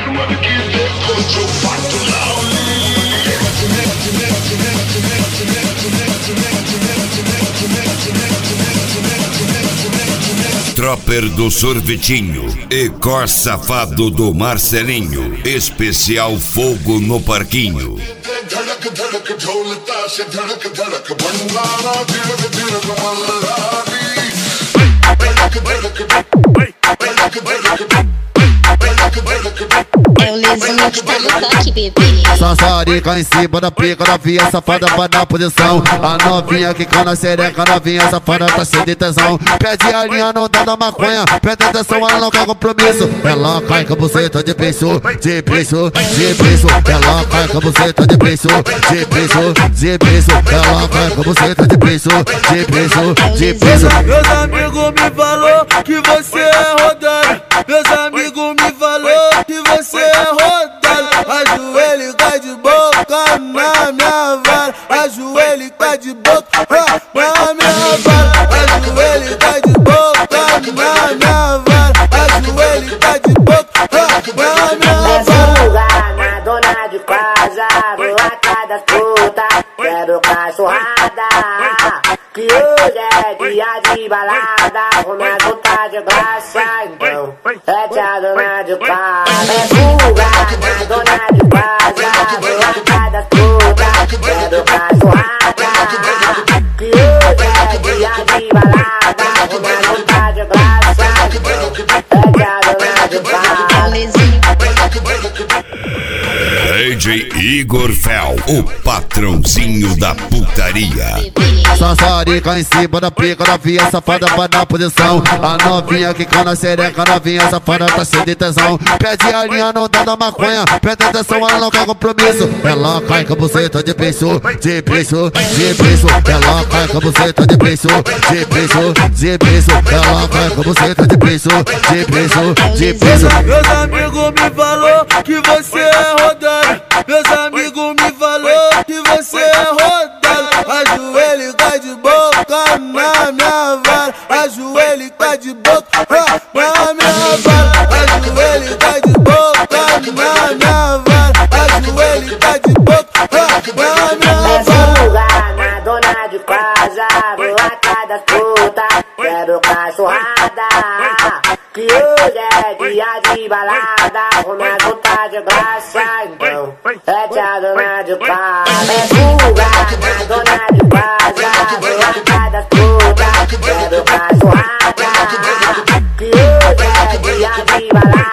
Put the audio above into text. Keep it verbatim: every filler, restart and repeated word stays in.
Tropper do Sorvetinho e Cor Safado do Marcelinho. Especial Fogo no Parquinho. É o Lezinho que tá no toque, bebê. Sassarica em cima da pica, novinha safada vai na posição. A novinha que cana a xereca, novinha safada tá cheia de tesão. Pede a linha, não dá da maconha, pede atenção, ela não quer compromisso. Ela cai com a buceta de beijo, de beijo, de beijo. Ela cai com a buceta de beijo, de beijo, de beijo. Ela cai com a buceta de beijo, de beijo, de beijo. Meus amigos me falou que você é rodado. Meus amigos me falou que você é rodado. Ajoelha e cai de boca na minha vara. Ajoelha e cai de boca na minha vara. Ajoelha e cai de boca na minha vara. Ajoelha e cai de boca na minha vara. Fuga na dona de casa, vou atrás das putas, quero cachorrada. Que hoje é dia de balada, com minha puta de graça, então é tia dona de casa. É fuga na dona de casa, vou atrás das putas, quero cachorrada. Que hoje é dia de balada, com minha puta de graça, então é tia dona de casa. D J Igor Fel, o patrãozinho da putaria. Sassarica em cima da pica, novinha safada vai na posição. A novinha que cana a xereca, novinha safada tá cheia de tesão. Pede a linha, não dá da maconha, pede atenção, ela não quer compromisso. Ela cai com a buceta de beijo, de beijo, de beijo. Ela cai com a buceta de beijo, de beijo, de beijo. Ela cai com a buceta de beijo, de beijo, de beijo. Meus amigos me falou que você é rodado. Meus amigos me falou que você é rodado. Ajoelha e cai de boca na minha vara. Ajoelha e cai de boca na minha vara. Ajoelha e cai de boca na minha vara. Ajoelha e cai de boca na minha vara. Fuga na dona de casa, vou atrás das putas, quero cachorrada. Que hoje é dia de balada, com minha puta de graça, então é tia dona de casa. É fuga na dona de casa, vou atrás das putas, quero cachorrada. Que hoje é dia de balada.